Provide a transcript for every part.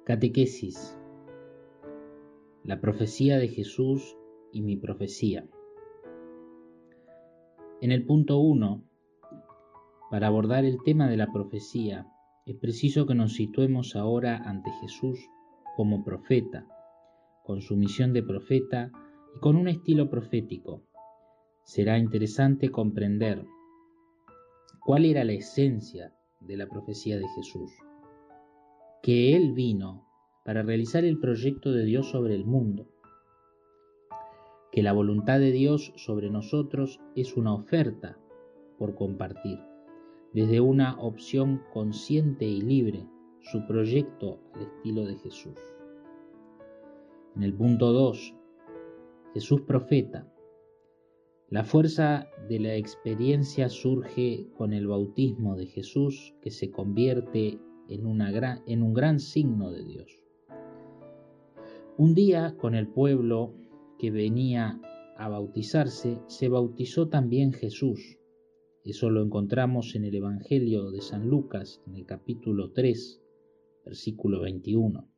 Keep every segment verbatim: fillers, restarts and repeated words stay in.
Catequesis. La profecía de Jesús y mi profecía. En el punto uno, para abordar el tema de la profecía, es preciso que nos situemos ahora ante Jesús como profeta, con su misión de profeta y con un estilo profético. Será interesante comprender cuál era la esencia de la profecía de Jesús, que Él vino para realizar el proyecto de Dios sobre el mundo, que la voluntad de Dios sobre nosotros es una oferta por compartir, desde una opción consciente y libre, su proyecto al estilo de Jesús. En el punto dos, Jesús profeta. La fuerza de la experiencia surge con el bautismo de Jesús, que se convierte en, una gran, en un gran signo de Dios. Un día, con el pueblo que venía a bautizarse, se bautizó también Jesús. Eso lo encontramos en el Evangelio de San Lucas, en el capítulo tres, versículo veintiuno.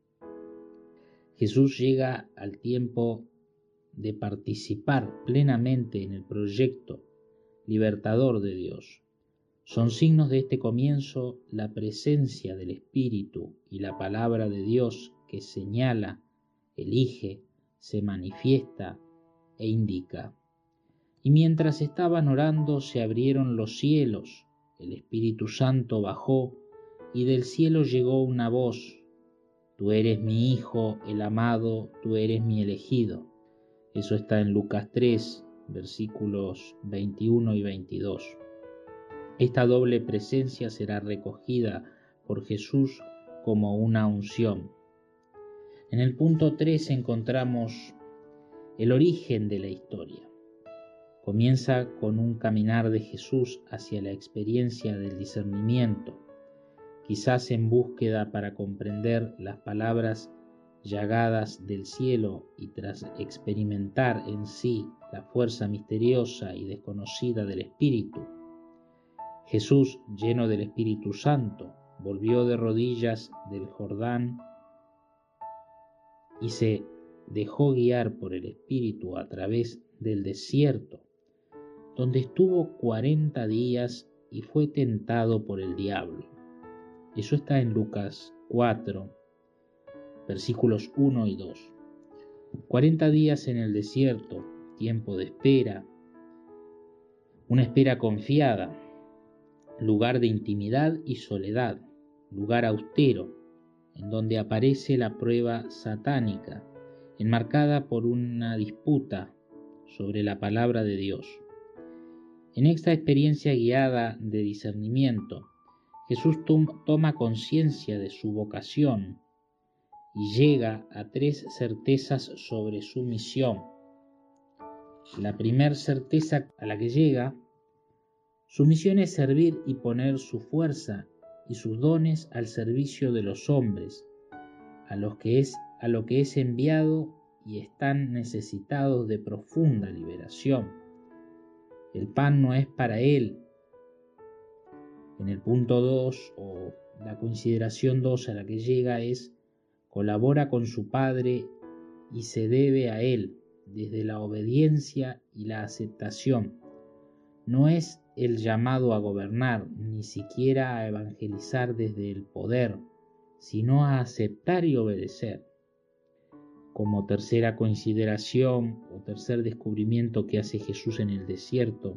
Jesús llega al tiempo de participar plenamente en el proyecto libertador de Dios. Son signos de este comienzo la presencia del Espíritu y la palabra de Dios que señala, elige, se manifiesta e indica. Y mientras estaban orando se abrieron los cielos, el Espíritu Santo bajó y del cielo llegó una voz: Tú eres mi Hijo, el amado, tú eres mi elegido. Eso está en Lucas tres, versículos veintiuno y veintidós. Esta doble presencia será recogida por Jesús como una unción. En el punto tres encontramos el origen de la historia. Comienza con un caminar de Jesús hacia la experiencia del discernimiento, quizás en búsqueda para comprender las palabras llagadas del cielo, y tras experimentar en sí la fuerza misteriosa y desconocida del Espíritu. Jesús, lleno del Espíritu Santo, volvió de rodillas del Jordán y se dejó guiar por el Espíritu a través del desierto, donde estuvo cuarenta días y fue tentado por el diablo. Eso está en Lucas cuatro, versículos uno y dos. cuarenta días en el desierto, tiempo de espera, una espera confiada, lugar de intimidad y soledad, lugar austero, en donde aparece la prueba satánica, enmarcada por una disputa sobre la palabra de Dios. En esta experiencia guiada de discernimiento, Jesús tom- toma conciencia de su vocación y llega a tres certezas sobre su misión. La primera certeza a la que llega, su misión es servir y poner su fuerza y sus dones al servicio de los hombres, a los que es, a lo que es enviado y están necesitados de profunda liberación. El pan no es para él. En el punto dos, o la consideración dos a la que llega es: colabora con su Padre y se debe a Él desde la obediencia y la aceptación. No es el llamado a gobernar, ni siquiera a evangelizar desde el poder, sino a aceptar y obedecer. Como tercera consideración o tercer descubrimiento que hace Jesús en el desierto,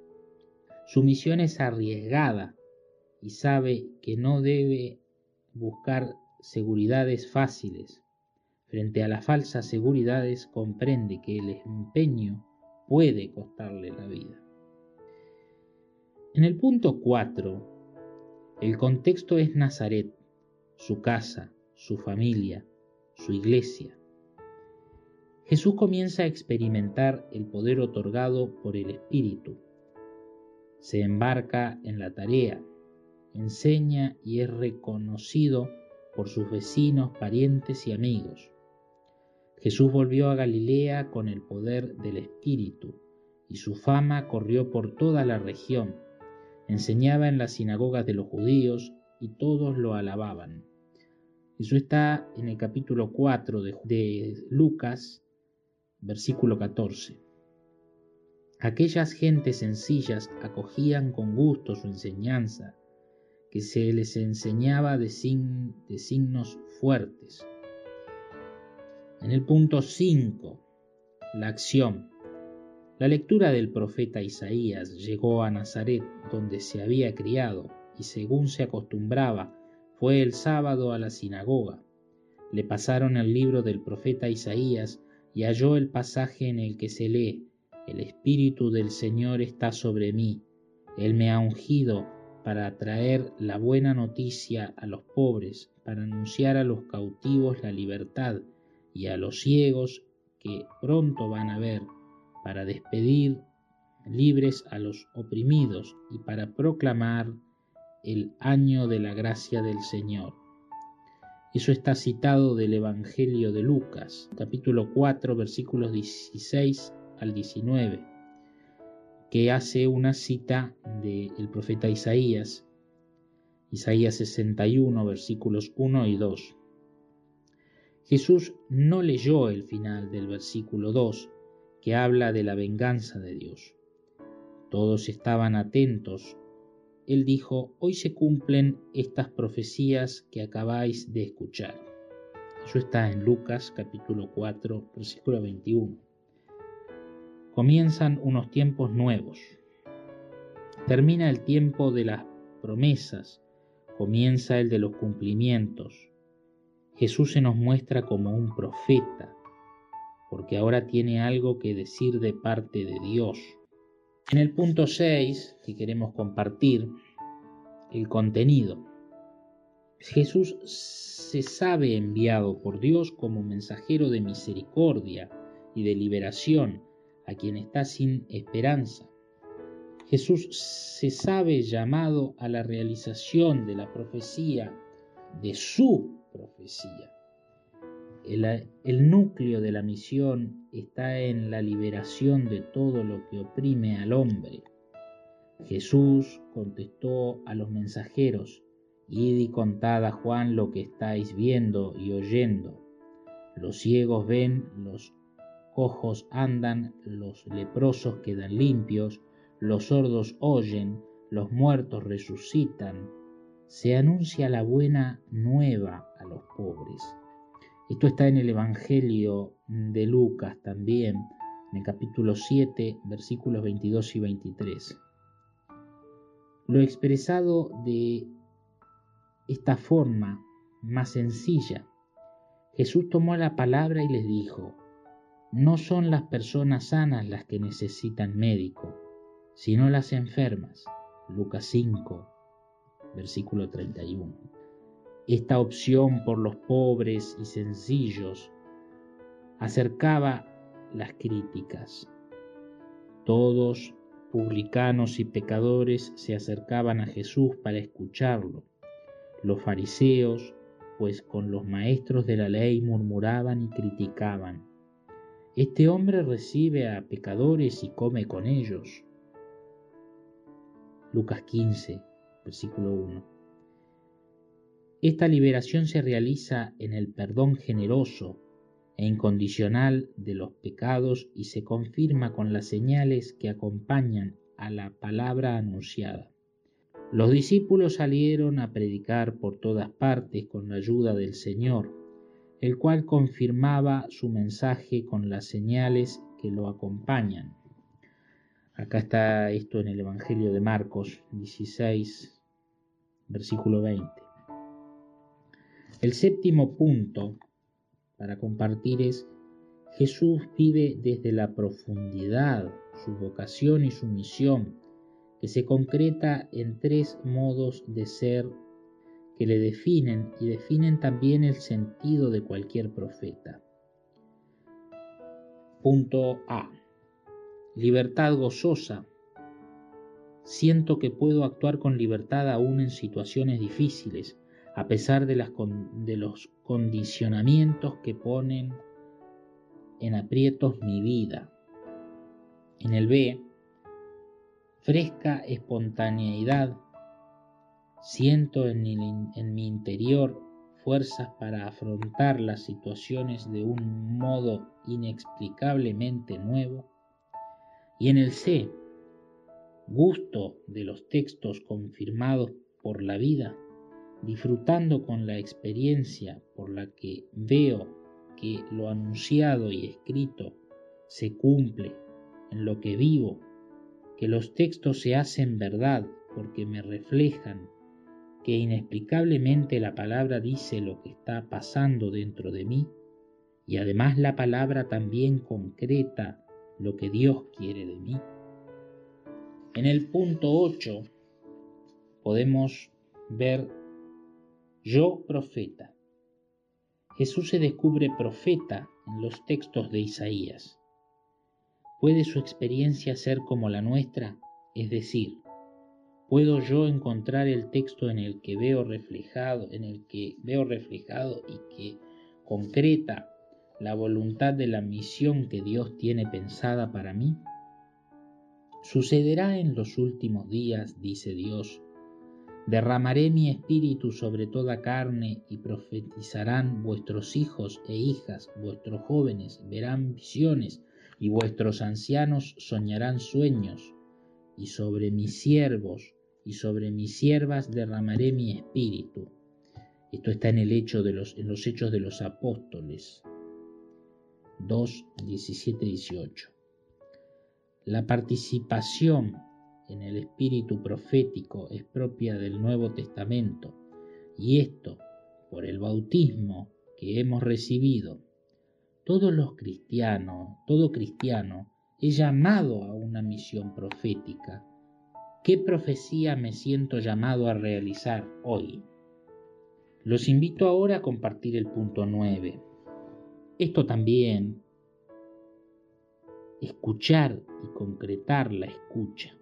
su misión es arriesgada y sabe que no debe buscar seguridades fáciles. Frente a las falsas seguridades comprende que el empeño puede costarle la vida. En el punto cuatro, el contexto es Nazaret, su casa, su familia, su iglesia. Jesús comienza a experimentar el poder otorgado por el Espíritu. Se embarca en la tarea, enseña y es reconocido por sus vecinos, parientes y amigos. Jesús volvió a Galilea con el poder del Espíritu, y su fama corrió por toda la región. Enseñaba en las sinagogas de los judíos, y todos lo alababan. Eso está en el capítulo cuatro de, de Lucas, versículo catorce. Aquellas gentes sencillas acogían con gusto su enseñanza, que se les enseñaba de, sign, de signos fuertes. En el punto cinco, la acción. La lectura del profeta Isaías llegó a Nazaret, donde se había criado, y según se acostumbraba, fue el sábado a la sinagoga. Le pasaron el libro del profeta Isaías y halló el pasaje en el que se lee: El Espíritu del Señor está sobre mí, Él me ha ungido para traer la buena noticia a los pobres, para anunciar a los cautivos la libertad y a los ciegos que pronto van a ver, para despedir libres a los oprimidos y para proclamar el año de la gracia del Señor. Eso está citado del Evangelio de Lucas, capítulo cuatro, versículos dieciséis al diecinueve, que hace una cita del profeta Isaías, Isaías sesenta y uno, versículos uno y dos. Jesús no leyó el final del versículo dos, que habla de la venganza de Dios. Todos estaban atentos. Él dijo: hoy se cumplen estas profecías que acabáis de escuchar. Eso está en Lucas capítulo cuatro, versículo veintiuno. Comienzan unos tiempos nuevos. Termina el tiempo de las promesas, comienza el de los cumplimientos. Jesús se nos muestra como un profeta, porque ahora tiene algo que decir de parte de Dios. En el punto seis, que queremos compartir, el contenido. Jesús se sabe enviado por Dios como mensajero de misericordia y de liberación a quien está sin esperanza. Jesús se sabe llamado a la realización de la profecía, de su profecía. El, el núcleo de la misión está en la liberación de todo lo que oprime al hombre. Jesús contestó a los mensajeros: id y contad a Juan lo que estáis viendo y oyendo. Los ciegos ven, los cojos andan, los leprosos quedan limpios, los sordos oyen, los muertos resucitan. Se anuncia la buena nueva a los pobres. Esto está en el Evangelio de Lucas también, en el capítulo siete, versículos veintidós y veintitrés. Lo expresado de esta forma más sencilla, Jesús tomó la palabra y les dijo: no son las personas sanas las que necesitan médico, sino las enfermas. Lucas cinco, versículo treinta y uno. Esta opción por los pobres y sencillos acercaba las críticas. Todos, publicanos y pecadores, se acercaban a Jesús para escucharlo. Los fariseos, pues con los maestros de la ley murmuraban y criticaban: este hombre recibe a pecadores y come con ellos. Lucas quince, versículo uno. Esta liberación se realiza en el perdón generoso e incondicional de los pecados y se confirma con las señales que acompañan a la palabra anunciada. Los discípulos salieron a predicar por todas partes con la ayuda del Señor, el cual confirmaba su mensaje con las señales que lo acompañan. Acá está esto en el Evangelio de Marcos dieciséis, versículo veinte. El séptimo punto para compartir es: Jesús vive desde la profundidad su vocación y su misión, que se concreta en tres modos de ser que le definen y definen también el sentido de cualquier profeta. Punto A. Libertad gozosa. Siento que puedo actuar con libertad aún en situaciones difíciles, a pesar de, las con, de los condicionamientos que ponen en aprietos mi vida. En el B, fresca espontaneidad. Siento en, el, en mi interior fuerzas para afrontar las situaciones de un modo inexplicablemente nuevo. Y en el C, gusto de los textos confirmados por la vida, disfrutando con la experiencia por la que veo que lo anunciado y escrito se cumple en lo que vivo, que los textos se hacen verdad porque me reflejan que inexplicablemente la palabra dice lo que está pasando dentro de mí, y además la palabra también concreta lo que Dios quiere de mí. En el punto ocho podemos ver yo profeta. Jesús se descubre profeta en los textos de Isaías. ¿Puede su experiencia ser como la nuestra? Es decir, ¿puedo yo encontrar el texto en el que veo reflejado, en el que veo reflejado y que concreta la voluntad de la misión que Dios tiene pensada para mí? Sucederá en los últimos días, dice Dios, derramaré mi espíritu sobre toda carne y profetizarán vuestros hijos e hijas, vuestros jóvenes verán visiones y vuestros ancianos soñarán sueños, y sobre mis siervos y sobre mis siervas derramaré mi espíritu. Esto está en, el hecho de los, en los Hechos de los Apóstoles dos, diecisiete, dieciocho. La participación en el espíritu profético es propia del Nuevo Testamento, y esto por el bautismo que hemos recibido. Todos los cristianos, todo cristiano es llamado a una misión profética. ¿Qué profecía me siento llamado a realizar hoy? Los invito ahora a compartir el punto nueve. Esto también, escuchar y concretar la escucha.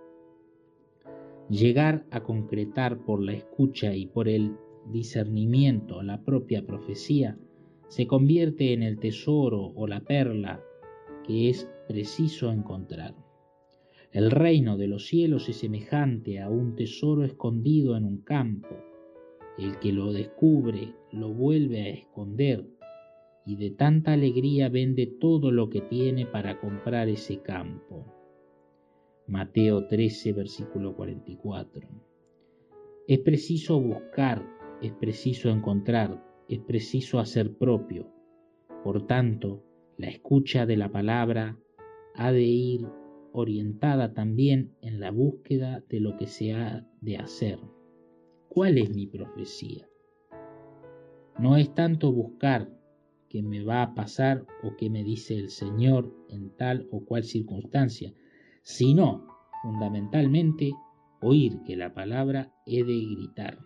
Llegar a concretar por la escucha y por el discernimiento la propia profecía se convierte en el tesoro o la perla que es preciso encontrar. El reino de los cielos es semejante a un tesoro escondido en un campo. El que lo descubre lo vuelve a esconder y de tanta alegría vende todo lo que tiene para comprar ese campo. Mateo trece, versículo cuarenta y cuatro. Es preciso buscar, es preciso encontrar, es preciso hacer propio. Por tanto, la escucha de la palabra ha de ir orientada también en la búsqueda de lo que se ha de hacer. ¿Cuál es mi profecía? No es tanto buscar qué me va a pasar o qué me dice el Señor en tal o cual circunstancia, sino, fundamentalmente, oír que la palabra he de gritar.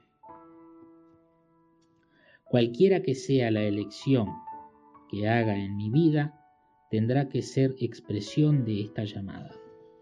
Cualquiera que sea la elección que haga en mi vida, tendrá que ser expresión de esta llamada.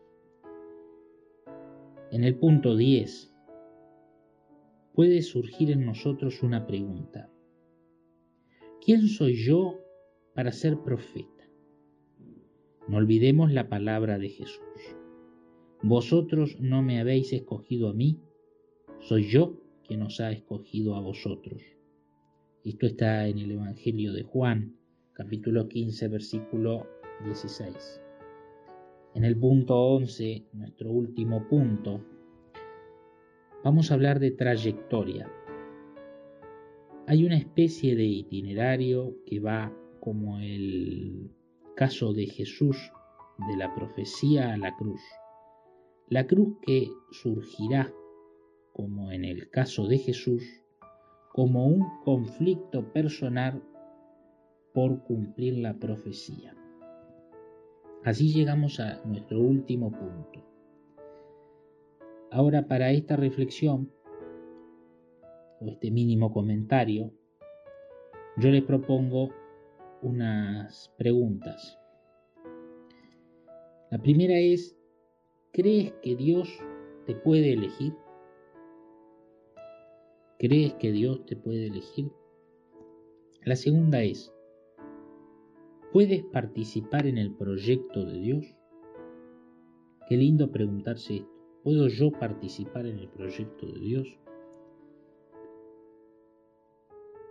En el punto diez, puede surgir en nosotros una pregunta. ¿Quién soy yo para ser profeta? No olvidemos la palabra de Jesús. Vosotros no me habéis escogido a mí, soy yo quien os ha escogido a vosotros. Esto está en el Evangelio de Juan, capítulo quince, versículo dieciséis. En el punto once, nuestro último punto, vamos a hablar de trayectoria. Hay una especie de itinerario que va como el caso de Jesús, de la profecía a la cruz. La cruz que surgirá, como en el caso de Jesús, como un conflicto personal por cumplir la profecía. Así llegamos a nuestro último punto. Ahora, para esta reflexión, o este mínimo comentario, yo les propongo unas preguntas. La primera es, ¿crees que Dios te puede elegir? ¿Crees que Dios te puede elegir? La segunda es, ¿puedes participar en el proyecto de Dios? Qué lindo preguntarse esto. ¿Puedo yo participar en el proyecto de Dios?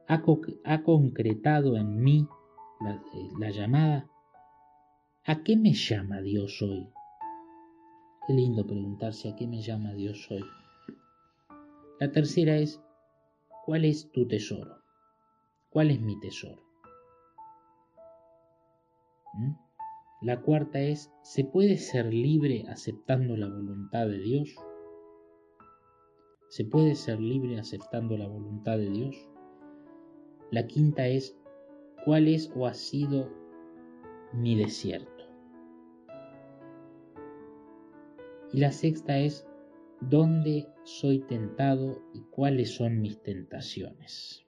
¿Ha, co ha concretado en mí la, eh, la llamada? ¿A qué me llama Dios hoy? Qué lindo preguntarse a qué me llama Dios hoy. La tercera es, ¿cuál es tu tesoro? ¿Cuál es mi tesoro? ¿Mm? La cuarta es, ¿se puede ser libre aceptando la voluntad de Dios? ¿Se puede ser libre aceptando la voluntad de Dios? La quinta es, ¿cuál es o ha sido mi desierto? Y la sexta es, ¿dónde soy tentado y cuáles son mis tentaciones?